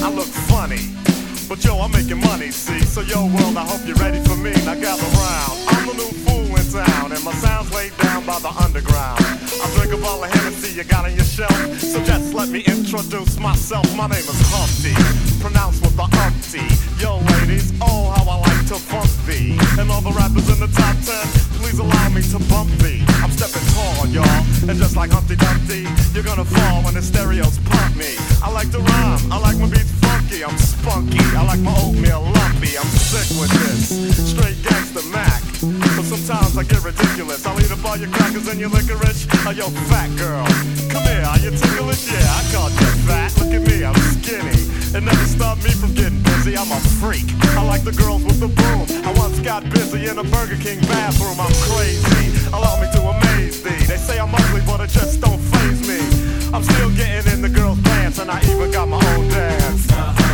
I look funny, but yo, I'm making money, see? So yo, world, I hope you're ready for me. Now gather round. I'm the new fool in town, and my sound's laid down by the underground. I drink up all the Hennessy you got on your shelf, so just let me introduce myself. My name is Humpty, pronounced with the umpty. Yo, ladies, oh, how I like to funk thee. And all the rappers in the top 10, please allow me to bump thee. I'm stepping tall, y'all, and just like Humpty Dumpty, you're gonna fall when the stereos pump me. I like to rhyme, I like my beats funky, I'm spunky, I like my oatmeal lumpy, I'm sick with this, straight gangsta Mac. But sometimes I get ridiculous, I'll eat up all your crackers and your licorice. Oh, yo, fat girl, come here, are you ticklish? Yeah, I called you fat, look at me, I'm skinny. It never stopped me from getting busy, I'm a freak. I like the girls with the boom, I once got busy in a Burger King bathroom, I'm crazy. Allow me to amaze thee, they say I'm ugly but it just don't faze me. I'm still getting in the girls' pants and I even got my own dance.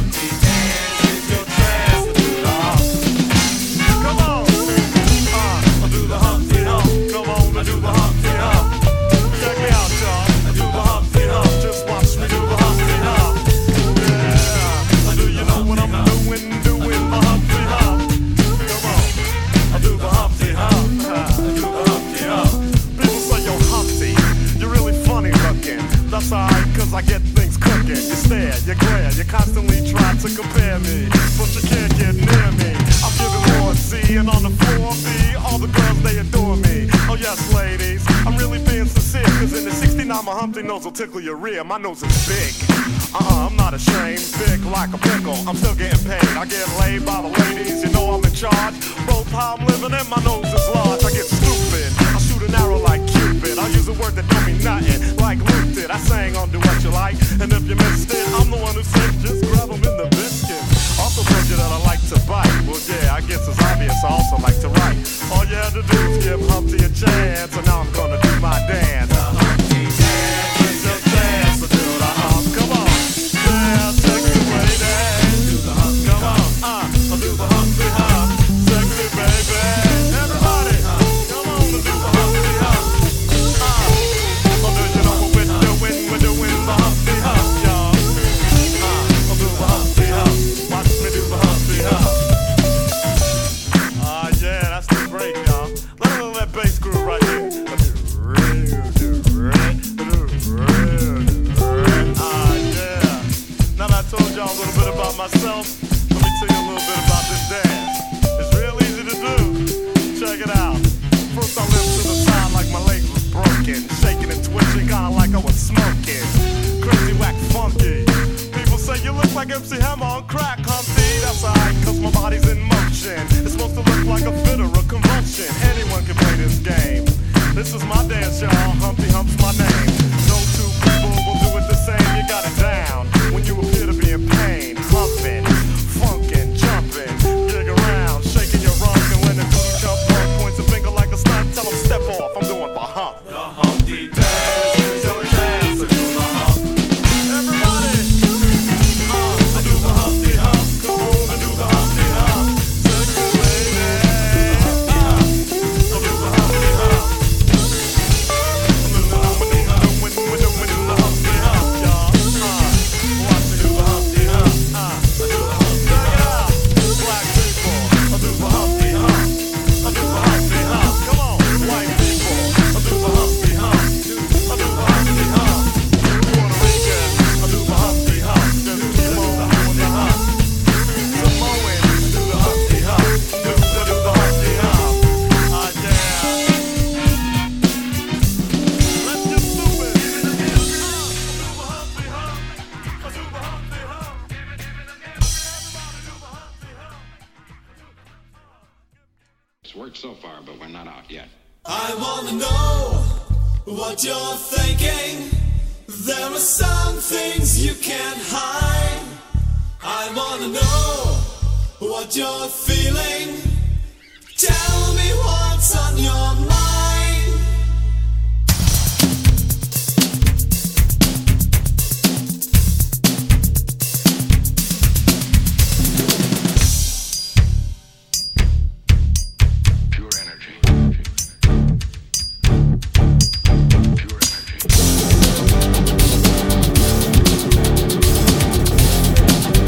I do the Humpty Hump. Check me out, y'all. I do the Humpty Hump. Just watch me do the Humpty Hump. Yeah. Do you know what I'm doing? Doing the Humpty Hump. Come on. I do the Humpty Hump. I do the Humpty Hump. People say, yo, Humpty, you're really funny looking. That's alright, cause I get things cooking. You stare, you glare, you constantly try to compare me, but you can't get near me. I'm giving more C, and on the floor B, all the girls, they adore me. Oh yes, ladies, I'm really being sincere, cause in the 69 my Humpty nose will tickle your rear. My nose is big, I'm not ashamed, big like a pickle. I'm still getting paid, I get laid by the ladies, you know I'm in charge. Both how I'm living and my nose is large. I get stupid, I shoot an arrow like Cupid. I use a word that don't mean nothing, like Luke did. I sang on Do What You Like, and if you missed it, I'm the one who said just grab them in the biscuit. Also told you that I like to bite, well yeah, I guess it's obvious I also like to write. All you had to do is give Humpty a chance, and now I'm gonna do my dance. The Humpty dance, just dance to do the hump. Come on, yeah, sexy lady. Do the hump, come on, I'll do the Humpty Hump. Sexy baby, everybody, come on to do the Humpty Hump. Oh, do you know what we're doing? We're doing the Humpty Hump, y'all. I'll do the Humpty Hump. Watch me do the Humpty Hump. Yeah, that's the break, y'all. Let that bass groove right here. Yeah. Now that I told y'all a little bit about myself, let me tell you a little bit about this dance. It's real easy to do. Check it out. First I limped to the side like my leg was broken, shaking and twitching, kinda like I was smoking. Crazy, whack, funky. People say you look like MC Hammer on crack, Humpty. That's alright, cause my body's in motion. It's supposed to look like a fit or a convulsion. Anyone can play this game. This is my dance, y'all. Humpty Hump's my name. No two people will do it the same. You got it down when you appear to be in pain. Humping, funkin', jumping, dig around, shaking your rump. And when the dude jump up, points a finger like a stunt, tell him step off. I'm doing the hump. The Humpty dance is your dance. I do the hump. Everybody, I do the Humpty Hump. Come on, I do the Humpty Hump. Sexy lady, I do the Humpty Hump. We're doing the Humpty Hump, y'all. Watch me do the Humpty Hump. I do the Humpty Hump. Check it out, black people. I do the Humpty Hump. I do the Humpty Hump. Come on, white people. I do the Humpty Hump. I do the Humpty Hump. Puerto Rican. I do the Humpty Hump. Just keep on doing the hump. Samoan. Do the Humpty Hump. Do the Humpty Hump. Yeah. Let's get stupid. It's worked so far, but we're not out yet. I wanna know what you're thinking. There are some things you can't hide. I wanna know what you're feeling. Tell me what's on your mind. Pure energy. Pure energy.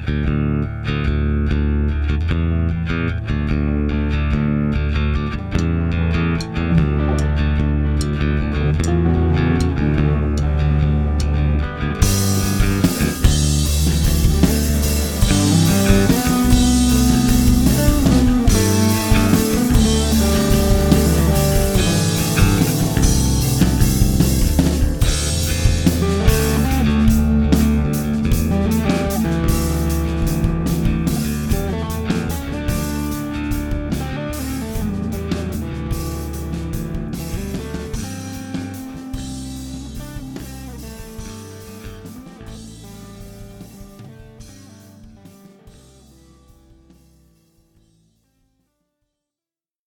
Bye.